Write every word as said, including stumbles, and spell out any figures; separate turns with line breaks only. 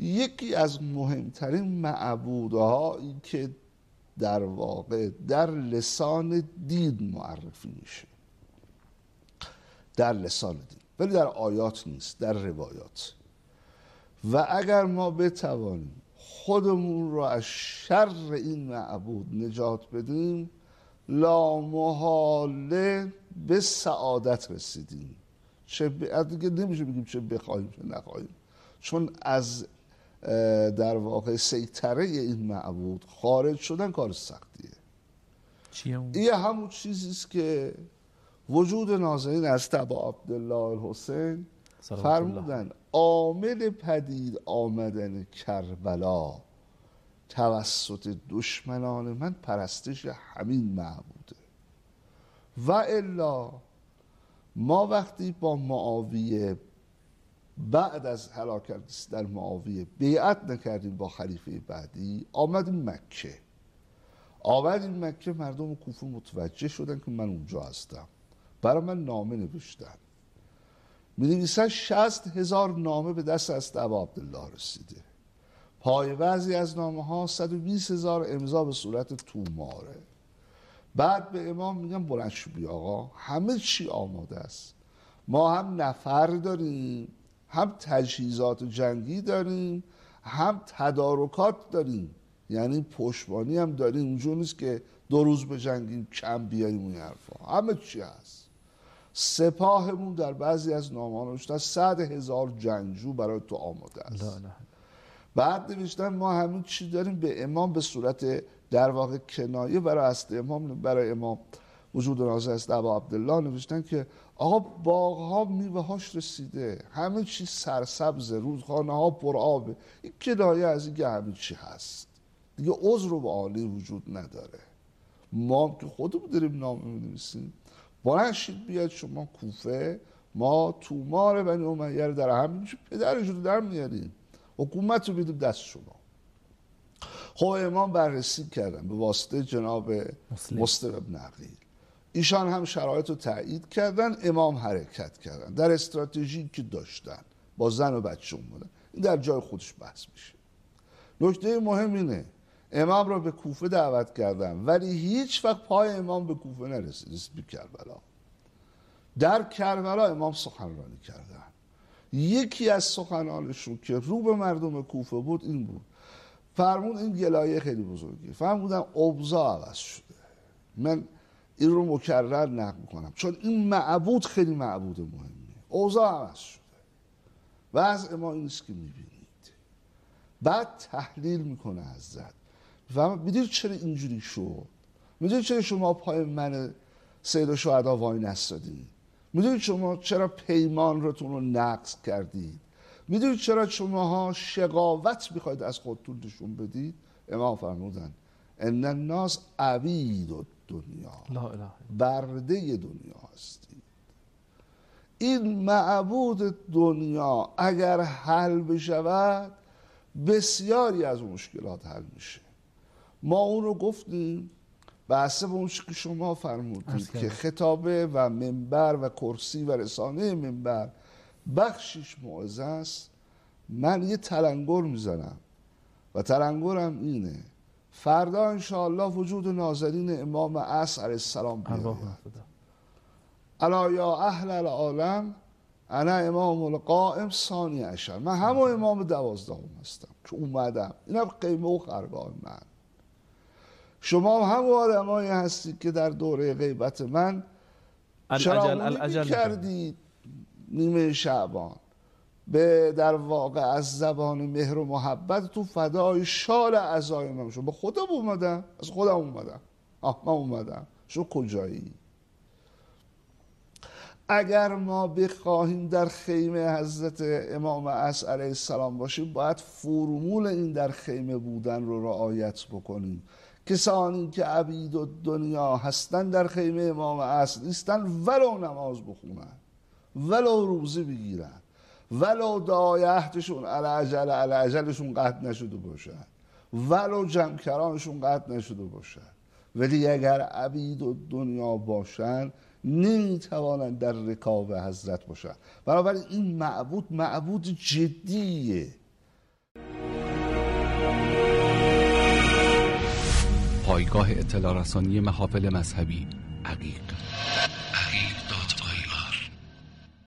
یکی از مهمترین معبودهایی که در واقع در لسان دین معرفی میشه، در لسان دین، ولی در آیات نیست، در روایات. و اگر ما بتوانیم خودمون رو از شر این معبود نجات بدیم، لا محاله به سعادت رسیدیم. چه ب... دیگه نمیشه بگیم چه بخوایم چه نخواهیم، چون از در واقع سیطره این معبود خارج شدن کار سختیه.
چیه اون؟
این همون چیزیست که وجود نازنین از ابا عبدالله الحسین فرمودن عامل پدید آمدن کربلا توسط دشمنان من پرستش همین معبوده. و الا ما وقتی با معاویه بعد از هلاکت در معاویه بیعت نکردیم با خلیفه بعدی، آمدیم مکه. آمدیم مکه، مردم کوفه متوجه شدن که من اونجا هستم، برای من نامه نوشتن، می نویسن شصت هزار نامه به دست از ابا عبدالله رسیده. پای بعضی از نامه ها صد و بیست هزار امضا به صورت توماره. بعد به امام میگم بلند شو بیا آقا، همه چی آماده است، ما هم نفر داریم، هم تجهیزات جنگی داریم، هم تدارکات داریم، یعنی پشتبانی هم داریم. اونجور نیست که دو روز به جنگیم کم بیاییم اون حرفا، همه چی هست. سپاهمون در بعضی از نامه‌ها نوشتن صد هزار جنگجو برای تو آماده است. لا لا. بعد نوشتن ما همین چی داریم، به امام به صورت در واقع کنایه برای است امام، برای امام وجود نازل است ابا عبدالله نوشتن که آقا باغ‌ها میوه‌هاش رسیده، همه چی سرسبز، رودخانه‌ها پر آبه. این کنایه از اینکه همه چی هست، دیگه عذر و عالی وجود نداره. ما که خودمون داریم نامه می‌نویسیم، بلند شید بیاد شما کوفه، ما تومار بنی امیه رو در همین پدرشون در میاریم، حکومت رو بدیم دست شما. خب امام بررسی کردن به واسطه جناب مسلم, مسلم ابن عقیل، ایشان هم شرایط رو تایید کردن، امام حرکت کردن در استراتژی که داشتن، با زن و بچه اومدن. این در جای خودش بحث میشه. نکته مهم اینه امام را به کوفه دعوت کردن، ولی هیچ وقت پای امام به کوفه نرسید، رسید به کربلا. در کربلا امام سخنرانی کردن. یکی از سخنانشون که رو به مردم کوفه بود این بود، فرمود این گلایه خیلی بزرگی، فرمودن اوضاع عوض شده. من این رو مکرر نقل میکنم چون این معبود خیلی معبود مهمیه. اوضاع عوض شده، وضع ما این نیست که میبینید. بعد تحلیل میکنه حضرت، فهم میدونید چرا اینجوری شد؟ میدونید چرا شما پای من سید الشهدا وای نستادید؟ میدونید شما چرا پیمان رتون رو نقض کردید؟ میدونید چرا شماها شقاوت میخواید از خودتون نشون بدید؟ امام فرمودن ان الناس عبید الدنیا، برده دنیا هستید. این معبود دنیا اگر حل بشود بسیاری از مشکلات حل میشه. ما اون رو گفتیم بحثه به اون که شما فرمودید که خطابه و منبر و کرسی و رسانه منبر بخشش موعظه است. من یه تلنگر میزنم و تلنگرم اینه، فردا انشاءالله وجود نازنین امام عصر علیه السلام بیاید. الا یا اهل العالم انا امام القائم ثانی عشر، من همون امام دوازدهم هستم که اومدم، اینم قیمه و خرگاه من. شما هم آدمایی هستید که در دوره غیبت من چراغونی کردید نیمه شعبان، به در واقع از زبان مهر و محبت تو فدای شال عزایم شما. به خودم اومدم، از خودم اومدم، آه من اومدم، شو کجایی؟ اگر ما بخواهیم در خیمه حضرت امام عصر علیه السلام باشیم، باید فرمول این در خیمه بودن رو رعایت بکنیم. کسانی که عبید و دنیا هستن در خیمه امام عصر نیستن، ولو نماز بخونن، ولو روزه بگیرن، ولو دعای عهدشون العجل العجلشون قطع نشده باشن، ولو جمکرانشون قطع نشده باشن، ولی اگر عبید و دنیا باشن نمیتوانند در رکاب حضرت باشن. بنابراین این معبود معبود جدیه.
دستگاه اطلاع رسانی محافل مذهبی عقیق.